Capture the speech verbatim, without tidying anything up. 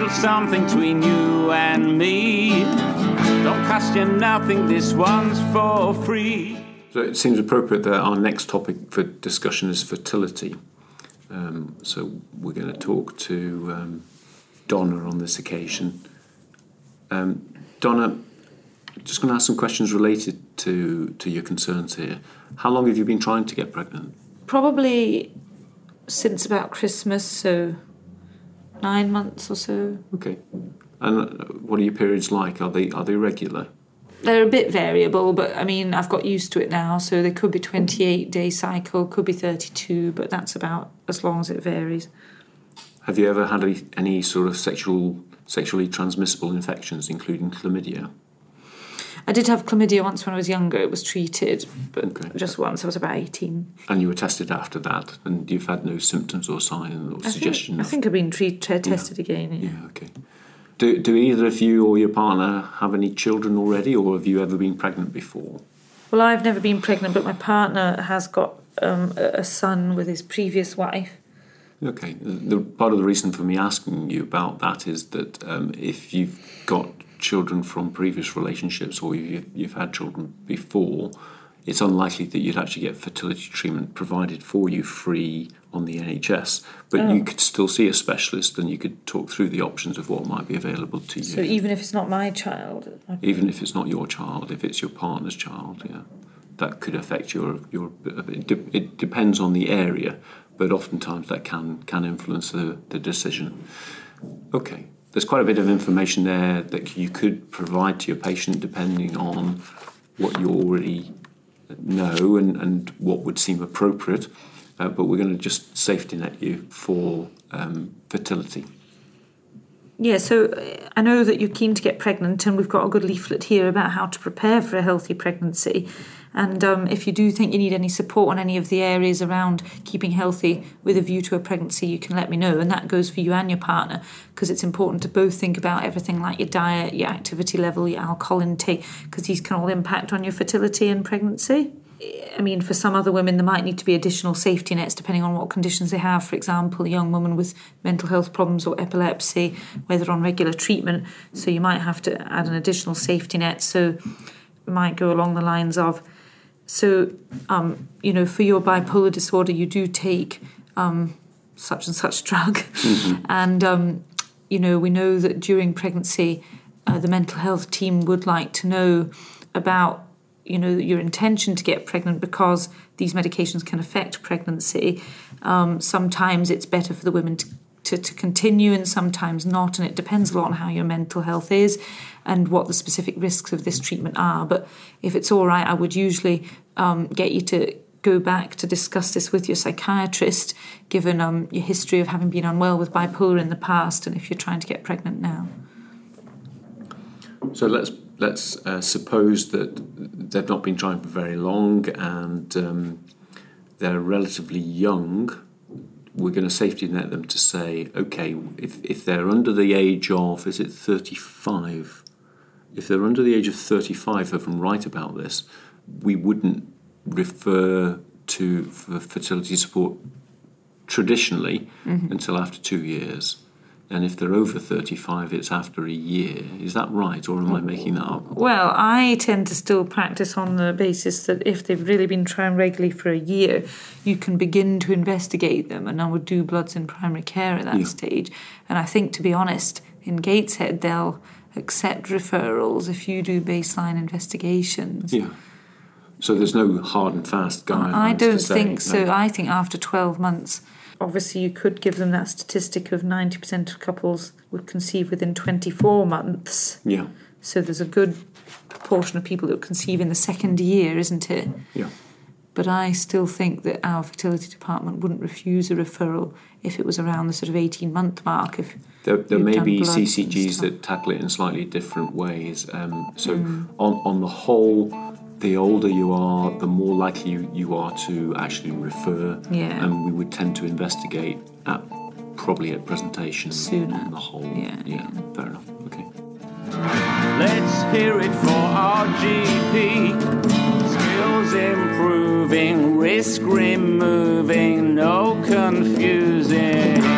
little something between you and me. Don't cost you nothing, this one's for free. So it seems appropriate that our next topic for discussion is fertility. Um, so we're going to talk to um, Donna on this occasion. Um, Donna, just going to ask some questions related to, to your concerns here. How long have you been trying to get pregnant? Probably since about Christmas, so nine months or so. Okay. And what are your periods like? Are they are they regular? They're a bit variable, but I mean, I've got used to it now, so they could be twenty-eight day cycle, could be thirty-two, but that's about as long as it varies. Have you ever had any, any sort of sexual sexually transmissible infections, including chlamydia? I did have chlamydia once when I was younger. It was treated, but Okay. just once. I was about eighteen. And you were tested after that, and you've had no symptoms or sign or I suggestion? Think, of... I think I've been treat, t- tested yeah. again. Yeah. yeah, okay. Do, do either of you or your partner have any children already, or have you ever been pregnant before? Well, I've never been pregnant, but my partner has got um, a, a son with his previous wife. Okay. The, part of the reason for me asking you about that is that um, if you've got children from previous relationships or you've, you've had children before, it's unlikely that you'd actually get fertility treatment provided for you free on the N H S. But oh. you could still see a specialist and you could talk through the options of what might be available to you. So even if it's not my child? Even if it's not your child, if it's your partner's child, yeah. That could affect your... your it, de- it depends on the area, but oftentimes that can, can influence the, the decision. Okay. There's quite a bit of information there that you could provide to your patient depending on what you already know and, and what would seem appropriate, uh, but we're going to just safety net you for um, fertility. Yeah, so I know that you're keen to get pregnant, and we've got a good leaflet here about how to prepare for a healthy pregnancy. And um, if you do think you need any support on any of the areas around keeping healthy with a view to a pregnancy, you can let me know. And that goes for you and your partner, because it's important to both think about everything like your diet, your activity level, your alcohol intake, because these can all impact on your fertility and pregnancy. I mean, for some other women, there might need to be additional safety nets depending on what conditions they have. For example, a young woman with mental health problems or epilepsy, where they're on regular treatment. So you might have to add an additional safety net. So it might go along the lines of, so, um, you know, for your bipolar disorder, you do take um, such and such drug. Mm-hmm. And, um, you know, we know that during pregnancy, uh, the mental health team would like to know about, you know, your intention to get pregnant, because these medications can affect pregnancy. Um, sometimes it's better for the women to, to, to continue and sometimes not, and it depends a lot on how your mental health is and what the specific risks of this treatment are. But if it's all right, I would usually um, get you to go back to discuss this with your psychiatrist, given um, your history of having been unwell with bipolar in the past, and if you're trying to get pregnant now. So let's let's uh, suppose that they've not been trying for very long and um, they're relatively young. We're going to safety net them to say, okay, if, if they're under the age of, is it thirty-five? If they're under the age of thirty-five, if I'm right about this, we wouldn't refer to for fertility support traditionally mm-hmm. until after two years. And if they're over thirty-five, it's after a year. Is that right, or am I making that up? Well, I tend to still practice on the basis that if they've really been trying regularly for a year, you can begin to investigate them, and I would do bloods in primary care at that yeah. stage. And I think, to be honest, in Gateshead, they'll accept referrals if you do baseline investigations. Yeah. So there's no hard and fast guidelines. I don't to say, think so. No. I think after twelve months... Obviously, you could give them that statistic of ninety percent of couples would conceive within twenty-four months. Yeah. So there's a good proportion of people that conceive in the second year, isn't it? Yeah. But I still think that our fertility department wouldn't refuse a referral if it was around the sort of eighteen-month mark. If There, there may be C C Gs that tackle it in slightly different ways. Um, so mm. on, on the whole... The older you are, the more likely you, you are to actually refer. Yeah. And we would tend to investigate at probably at presentation sooner. On the whole. Yeah. Yeah, fair enough. Okay. Let's hear it for our G P. Skills improving, risk removing, no confusing.